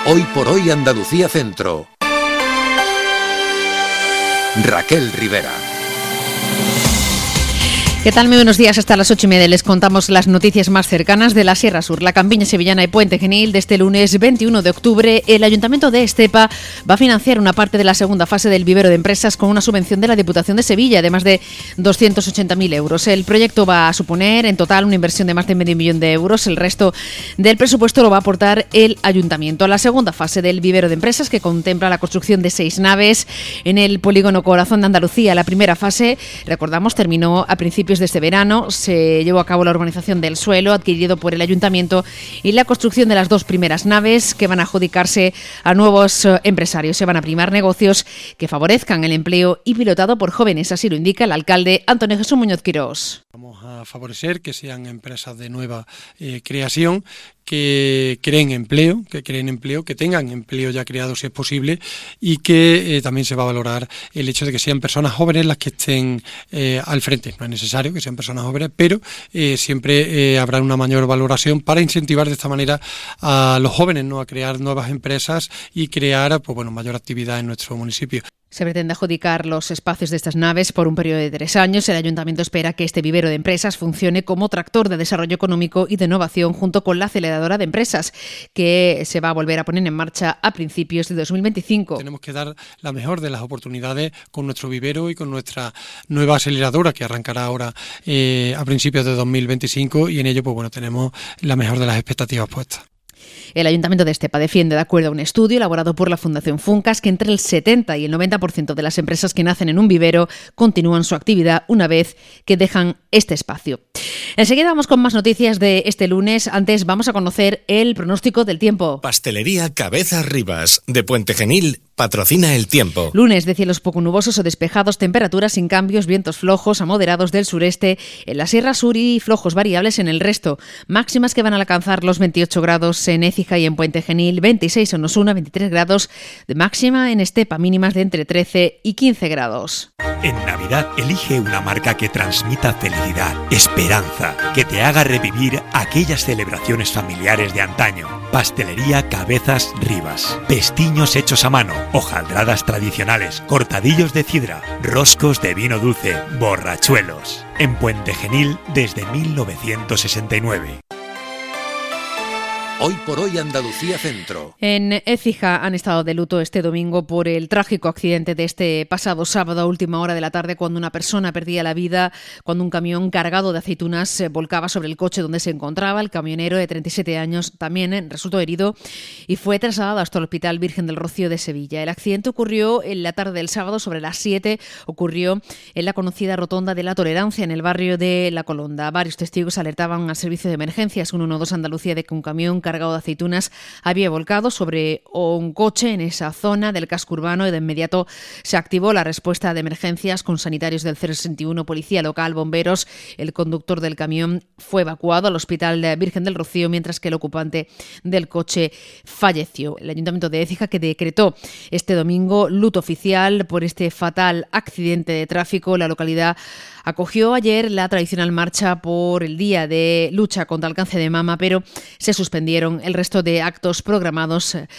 Hoy por hoy Andalucía Centro. Raquel Rivera. ¿Qué tal? Muy buenos días. Hasta las 8:30 les contamos las noticias más cercanas de la Sierra Sur, la Campiña Sevillana y Puente Genil. De este lunes 21 de octubre, el Ayuntamiento de Estepa va a financiar una parte de la segunda fase del vivero de empresas con una subvención de la Diputación de Sevilla de más de 280.000 euros. El proyecto va a suponer en total una inversión de más de medio millón de euros. El resto del presupuesto lo va a aportar el Ayuntamiento. La segunda fase del vivero de empresas, que contempla la construcción de 6 naves en el polígono Corazón de Andalucía. La primera fase, recordamos, terminó a principios de este verano. Se llevó a cabo la urbanización del suelo adquirido por el Ayuntamiento y la construcción de las 2 primeras naves, que van a adjudicarse a nuevos empresarios. Se van a primar negocios que favorezcan el empleo y pilotado por jóvenes, así lo indica el alcalde Antonio Jesús Muñoz Quirós. Vamos a favorecer que sean empresas de nueva creación, que creen empleo, que tengan empleo ya creado si es posible, y que también se va a valorar el hecho de que sean personas jóvenes las que estén al frente. No es necesario que sean personas jóvenes, pero siempre habrá una mayor valoración para incentivar de esta manera a los jóvenes, ¿no?, a crear nuevas empresas y crear mayor actividad en nuestro municipio. Se pretende adjudicar los espacios de estas naves por un periodo de 3 años. El Ayuntamiento espera que este vivero de empresas funcione como tractor de desarrollo económico y de innovación junto con la aceleradora de empresas, que se va a volver a poner en marcha a principios de 2025. Tenemos que dar la mejor de las oportunidades con nuestro vivero y con nuestra nueva aceleradora, que arrancará ahora a principios de 2025, y en ello tenemos la mejor de las expectativas puestas. El Ayuntamiento de Estepa defiende, de acuerdo a un estudio elaborado por la Fundación Funcas, que entre el 70 y el 90% de las empresas que nacen en un vivero continúan su actividad una vez que dejan este espacio. Enseguida vamos con más noticias de este lunes. Antes vamos a conocer el pronóstico del tiempo. Pastelería Cabezas Rivas, de Puente Genil, patrocina el tiempo. Lunes de cielos poco nubosos o despejados, temperaturas sin cambios, vientos flojos a moderados del sureste en la Sierra Sur y flojos variables en el resto. Máximas que van a alcanzar los 28 grados en Écija y en Puente Genil, 26 en Osuna, 23 grados de máxima en Estepa, mínimas de entre 13 y 15 grados. En Navidad elige una marca que transmita felicidad, esperanza, que te haga revivir aquellas celebraciones familiares de antaño. Pastelería Cabezas Rivas. Pestiños hechos a mano, hojaldradas tradicionales, cortadillos de sidra, roscos de vino dulce, borrachuelos. En Puente Genil desde 1969. Hoy por hoy Andalucía Centro. En Écija han estado de luto este domingo por el trágico accidente de este pasado sábado a última hora de la tarde, cuando una persona perdía la vida cuando un camión cargado de aceitunas se volcaba sobre el coche donde se encontraba. El camionero, de 37 años, también resultó herido y fue trasladado hasta el Hospital Virgen del Rocío de Sevilla. El accidente ocurrió en la tarde del sábado, sobre las 7, ocurrió en la conocida Rotonda de la Tolerancia, en el barrio de La Colonda. Varios testigos alertaban al servicio de emergencias 112 Andalucía de que un camión cargado de aceitunas había volcado sobre un coche en esa zona del casco urbano, y de inmediato se activó la respuesta de emergencias con sanitarios del 061, policía local, bomberos. El conductor del camión fue evacuado al Hospital Virgen del Rocío, mientras que el ocupante del coche falleció. El Ayuntamiento de Écija, que decretó este domingo luto oficial por este fatal accidente de tráfico. La localidad acogió ayer la tradicional marcha por el Día de Lucha contra el Cáncer de Mama, pero se suspendieron el resto de actos programados en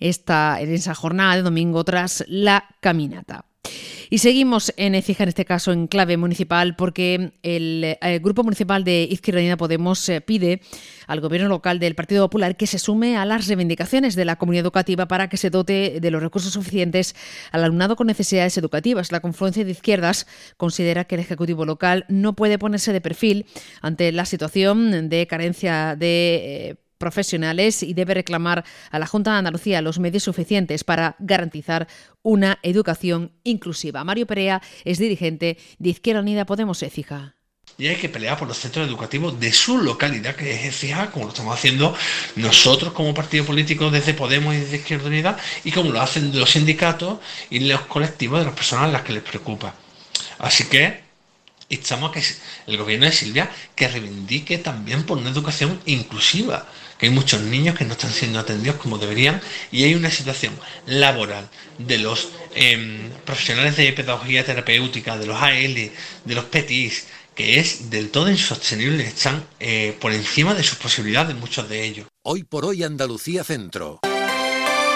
esa jornada de domingo tras la caminata. Y seguimos en Écija, en este caso en clave municipal, porque el Grupo Municipal de Izquierda Unida Podemos pide al Gobierno local del Partido Popular que se sume a las reivindicaciones de la comunidad educativa para que se dote de los recursos suficientes al alumnado con necesidades educativas. La confluencia de izquierdas considera que el Ejecutivo local no puede ponerse de perfil ante la situación de carencia de profesionales y debe reclamar a la Junta de Andalucía los medios suficientes para garantizar una educación inclusiva. Mario Perea es dirigente de Izquierda Unida Podemos Écija. Y hay que pelear por los centros educativos de su localidad, que es Écija, como lo estamos haciendo nosotros como partido político desde Podemos y desde Izquierda Unida, y como lo hacen los sindicatos y los colectivos de las personas a las que les preocupa. Así que instamos a que el gobierno de Silvia que reivindique también por una educación inclusiva, que hay muchos niños que no están siendo atendidos como deberían, y hay una situación laboral de los profesionales de pedagogía terapéutica, de los AL, de los PETIs, que es del todo insostenible. Están por encima de sus posibilidades muchos de ellos. Hoy por hoy Andalucía Centro.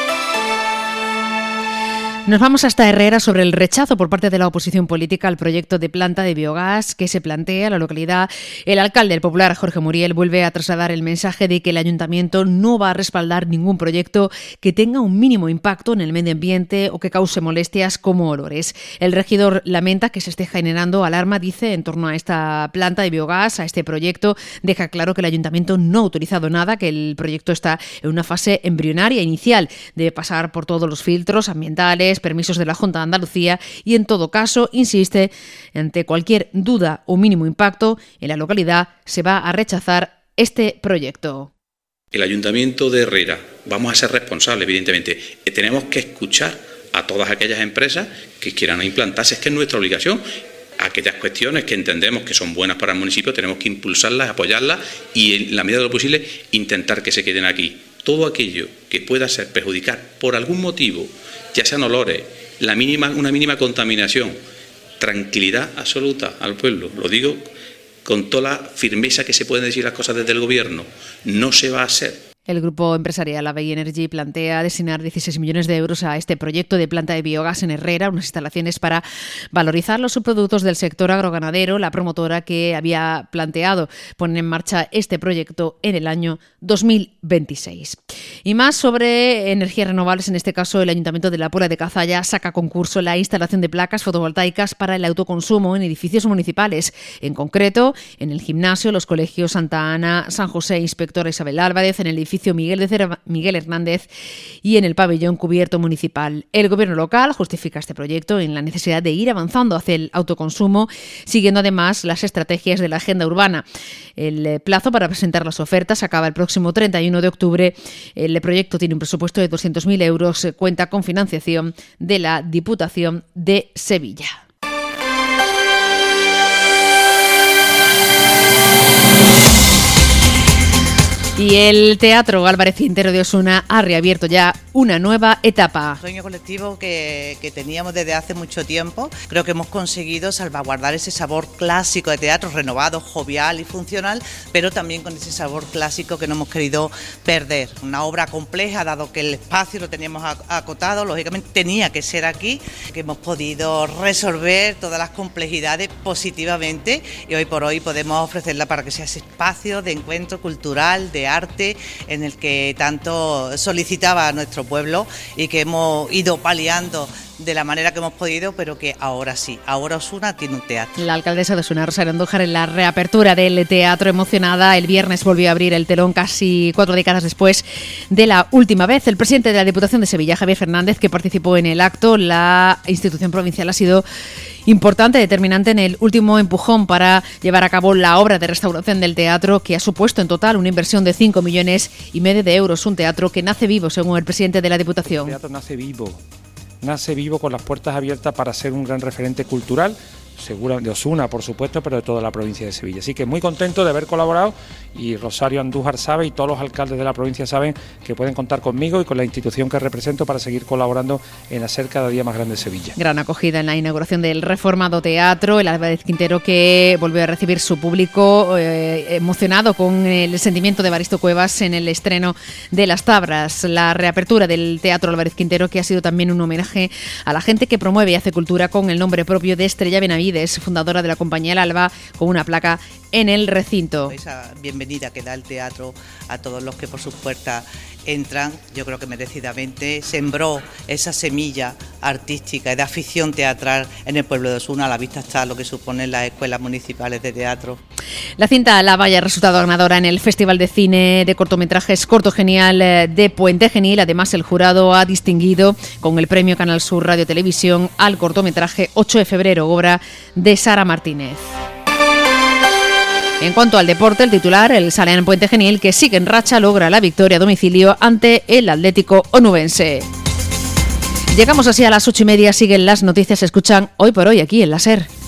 Nos vamos hasta Herrera sobre el rechazo por parte de la oposición política al proyecto de planta de biogás que se plantea en la localidad. El alcalde, el popular Jorge Muriel, vuelve a trasladar el mensaje de que el ayuntamiento no va a respaldar ningún proyecto que tenga un mínimo impacto en el medio ambiente o que cause molestias como olores. El regidor lamenta que se esté generando alarma, dice, en torno a esta planta de biogás, a este proyecto. Deja claro que el ayuntamiento no ha autorizado nada, que el proyecto está en una fase embrionaria inicial. Debe pasar por todos los filtros ambientales, permisos de la Junta de Andalucía y, en todo caso, insiste, ante cualquier duda o mínimo impacto en la localidad se va a rechazar este proyecto. El Ayuntamiento de Herrera, vamos a ser responsables, evidentemente, tenemos que escuchar a todas aquellas empresas que quieran implantarse, es que es nuestra obligación. Aquellas cuestiones que entendemos que son buenas para el municipio tenemos que impulsarlas, apoyarlas y, en la medida de lo posible, intentar que se queden aquí. Todo aquello que pueda ser perjudicar por algún motivo, ya sean olores, una mínima contaminación, tranquilidad absoluta al pueblo. Lo digo con toda la firmeza que se pueden decir las cosas desde el Gobierno. No se va a hacer. El grupo empresarial AVEI Energy plantea destinar 16 millones de euros a este proyecto de planta de biogás en Herrera, unas instalaciones para valorizar los subproductos del sector agroganadero. La promotora que había planteado poner en marcha este proyecto en el año 2026. Y más sobre energías renovables, en este caso el Ayuntamiento de la Puebla de Cazalla saca a concurso la instalación de placas fotovoltaicas para el autoconsumo en edificios municipales, en concreto en el gimnasio, los colegios Santa Ana, San José, Inspectora Isabel Álvarez, en el edificio Miguel Hernández y en el pabellón cubierto municipal. El gobierno local justifica este proyecto en la necesidad de ir avanzando hacia el autoconsumo, siguiendo además las estrategias de la agenda urbana. El plazo para presentar las ofertas acaba el próximo 31 de octubre. El proyecto tiene un presupuesto de 200.000 euros, cuenta con financiación de la Diputación de Sevilla. Y el Teatro Álvarez Quintero de Osuna ha reabierto ya una nueva etapa. Sueño colectivo que teníamos desde hace mucho tiempo. Creo que hemos conseguido salvaguardar ese sabor clásico de teatro, renovado, jovial y funcional, pero también con ese sabor clásico que no hemos querido perder. Una obra compleja, dado que el espacio lo teníamos acotado, lógicamente tenía que ser aquí, que hemos podido resolver todas las complejidades positivamente y hoy por hoy podemos ofrecerla para que sea ese espacio de encuentro cultural, de arte, en el que tanto solicitaba a nuestro pueblo y que hemos ido paliando de la manera que hemos podido, pero que ahora sí, ahora Osuna tiene un teatro. La alcaldesa de Osuna, Rosario Andújar, en la reapertura del teatro, emocionada. El viernes volvió a abrir el telón casi 4 décadas después de la última vez. El presidente de la Diputación de Sevilla, Javier Fernández, que participó en el acto, la institución provincial ha sido importante, determinante en el último empujón para llevar a cabo la obra de restauración del teatro, que ha supuesto en total una inversión de 5,5 millones de euros. Un teatro que nace vivo, según el presidente de la Diputación. El teatro nace vivo con las puertas abiertas para ser un gran referente cultural, seguro de Osuna, por supuesto, pero de toda la provincia de Sevilla. Así que muy contento de haber colaborado, y Rosario Andújar sabe y todos los alcaldes de la provincia saben que pueden contar conmigo y con la institución que represento para seguir colaborando en hacer cada día más grande Sevilla. Gran acogida en la inauguración del reformado teatro, el Álvarez Quintero, que volvió a recibir su público emocionado con el sentimiento de Evaristo Cuevas en el estreno de Las Tabras. La reapertura del Teatro Álvarez Quintero, que ha sido también un homenaje a la gente que promueve y hace cultura, con el nombre propio de Estrella Benavides, fundadora de la compañía El Alba, con una placa en el recinto. Esa bienvenida que da el teatro a todos los que por sus puertas entran, yo creo que merecidamente sembró esa semilla artística y de afición teatral en el pueblo de Osuna. A la vista está lo que suponen las escuelas municipales de teatro. La cinta La Valla ha resultado ganadora en el Festival de Cine de Cortometrajes Corto Genial de Puente Genil. Además, el jurado ha distinguido con el premio Canal Sur Radio Televisión al cortometraje 8 de febrero, obra de Sara Martínez. En cuanto al deporte, el titular, el Salern Puente Genil, que sigue en racha, logra la victoria a domicilio ante el Atlético Onubense. Llegamos así a las 8:30, siguen las noticias, se escuchan hoy por hoy aquí en la SER.